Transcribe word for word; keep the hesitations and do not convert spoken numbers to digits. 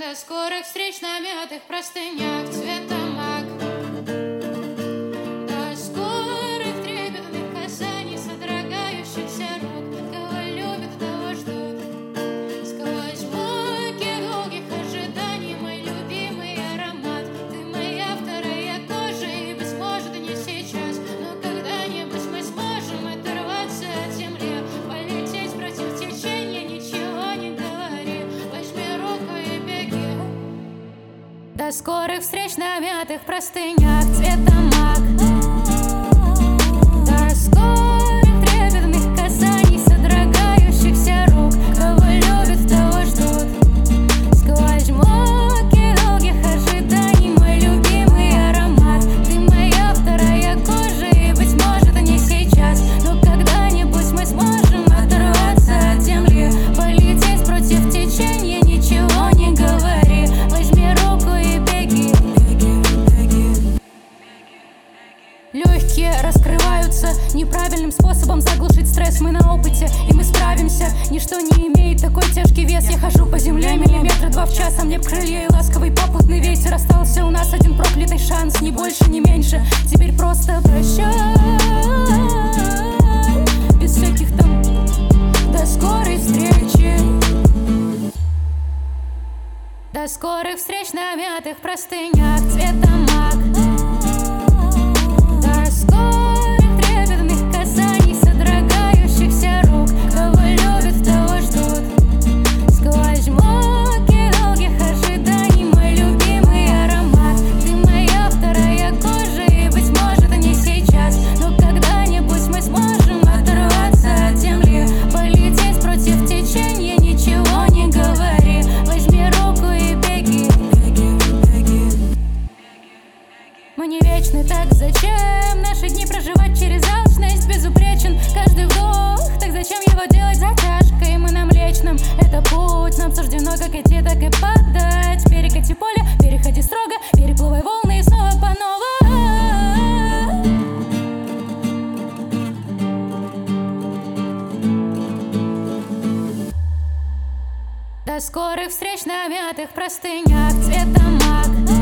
До скорых встреч на мятых простынях цвета мак. До скорых трепетных касаний содрогающихся рук. Кого любят, того ждут. Сквозь муки долгих ожиданий мой любимый аромат. Ты моя вторая кожа, и, быть может, не сейчас, но когда-нибудь мы сможем оторваться от земли, полететь против течения, ничего не говори. Возьми руку и беги. До скорых встреч на мятых простынях цвета мак. До скорых трепетных касаний содрогающихся рук. Кого любят, того ждут. Сквозь муки долгих ожиданий мой любимый аромат. Ты моя вторая кожа, и, быть может, не сейчас, но когда-нибудь мы сможем оторваться от земли, полететь против течения, ничего не говори. Возьми руку и беги. Легкие раскрываются неправильным способом заглушить стресс. Мы на опыте, и мы справимся. Ничто не имеет такой тяжкий вес. Я хожу по земле миллиметра два в час, а мне б крылья и ласковый попутный ветер. Остался у нас один проклятый шанс, ни больше, ни меньше. Теперь просто прощай, без всяких там до скорой встречи. До скорых встреч на мятых простынях цвета мак. До скорых трепетных касаний содрогающихся рук. Кого любят, того ждут. Сквозь муки долгих ожиданий мой любимый аромат. Ты моя вторая кожа, и, быть может, не сейчас, но когда-нибудь мы сможем оторваться от земли, полететь против течения, ничего не говори. Возьми руку и беги. Мы не вечны, так зачем наши дни проживать через алчность? Безупречен каждый вдох, так зачем его делать затяжкой? Мы на Млечном, это путь, нам суждено как идти, так и падать. Перекати поле, переходи строго, переплывай волны и снова по новой. До скорых встреч на мятых простынях цвета мак.